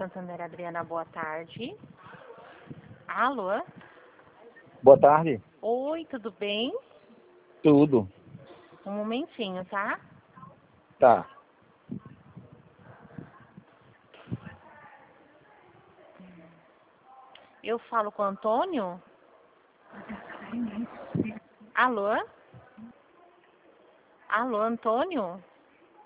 Santander, Adriana, boa tarde. Alô? Boa tarde. Oi, tudo bem? Tudo. Um momentinho, tá? Tá. Eu falo com o Antônio? Alô? Alô, Antônio?